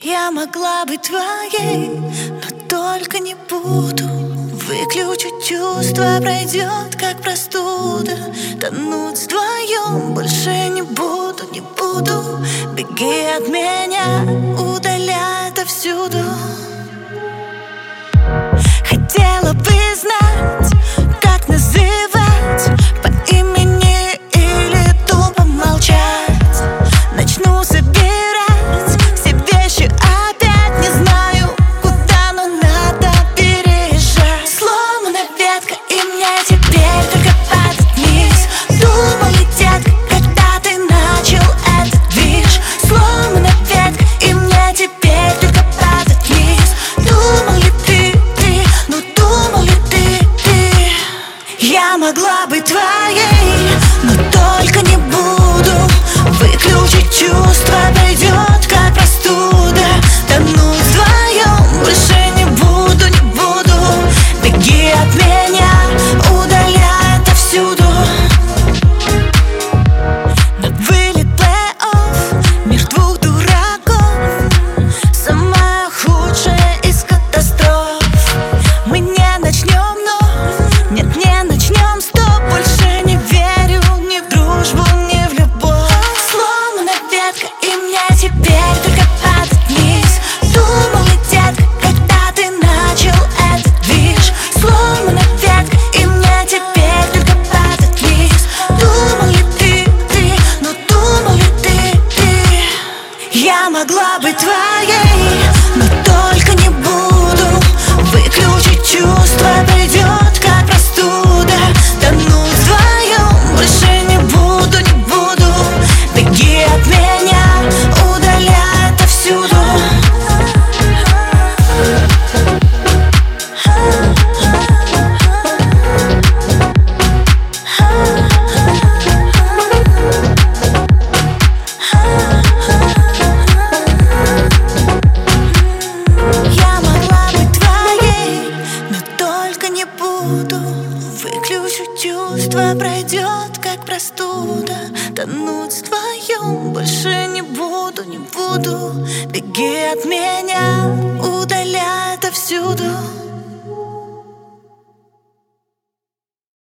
Я могла быть твоей, но только не буду. Выключу чувства, пройдет как простуда. Тонуть вдвоем больше не буду, не буду. Беги от меня, удаляй отовсюду. Хотела бы знать, как называть по имени или тупо молчать. Начну собирать все вещи опять, не знаю куда, но надо переезжать. Сломана ветка, и мне теперь только падать вниз. Думал ли, детка, когда ты начал этот движ? Сломана ветка, и мне теперь только падать вниз. Думал ли ты, ну думал ли ты? Я могла быть твоей, но только не буду. Выключить чувства, пройдет как простуда. Тонуть вдвоем больше не буду, не буду. Беги от меня, удаляй отовсюду. На вылет плей-офф, мир двух дураков. Самая худшая из катастроф. Мы не начнем вновь, нет, не начнем, стоп. Больше не верю ни в дружбу, ни в любовь. Сломана ветка, и мне теперь только падать вниз. Думал ли, детка, когда ты начал этот движ? Сломана ветка, и мне теперь только падать вниз. Думал ли ты, ну думал ли ты? Я могла быть твоей, но только не буду. Выключить чувства, пройдет как простуда. Тонуть вдвоем больше не буду, не буду. Беги от меня, удаляй отовсюду. Я могла быть твоей, но только не буду. Выключу чувства, пройдет как простуда. Тонуть вдвоем больше не буду, не буду. Беги от меня,